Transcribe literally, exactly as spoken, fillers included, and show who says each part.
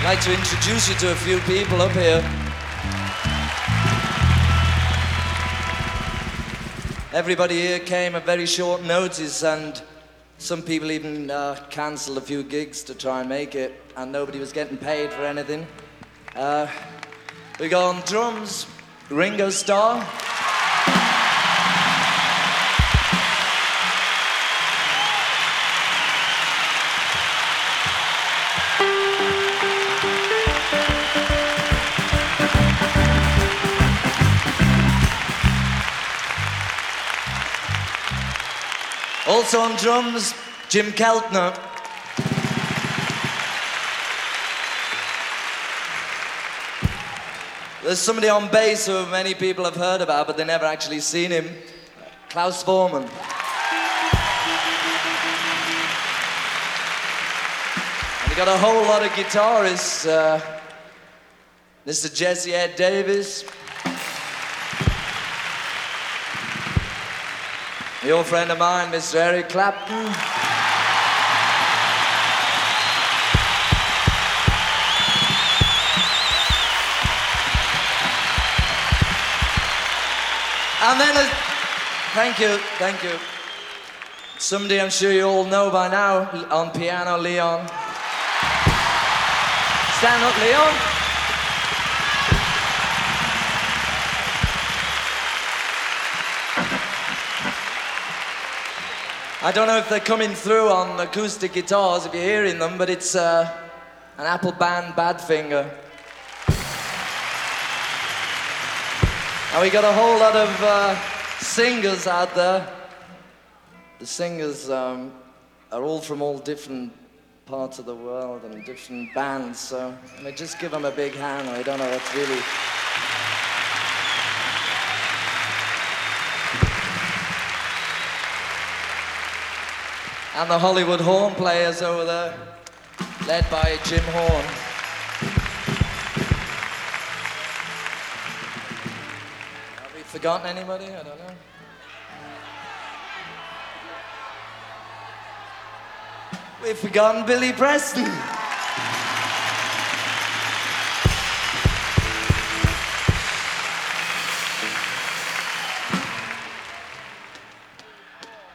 Speaker 1: I'd like to introduce you to a few people up here. Everybody here came at very short notice, and some people even uh, cancelled a few gigs to try and make it, and nobody was getting paid for anything. Uh, we got on drums, Ringo Starr. Also on drums, Jim Keltner. There's somebody on bass who many people have heard about, but they never actually seen him. Klaus Voormann. And we got a whole lot of guitarists. Uh, Mister Jesse Ed Davis. Your friend of mine, Mister Eric Clapton. And then, uh, thank you, thank you. Somebody I'm sure you all know by now, on piano, Leon. Stand up, Leon. I don't know if they're coming through on acoustic guitars, if you're hearing them, but it's uh, an Apple band Badfinger. And we got a whole lot of uh, singers out there. The singers um, are all from all different parts of the world and different bands, so I mean, just give them a big hand. I don't know, that's really... And the Hollywood horn players over there, led by Jim Horn. Have we forgotten anybody? I don't know. We've forgotten Billy Preston.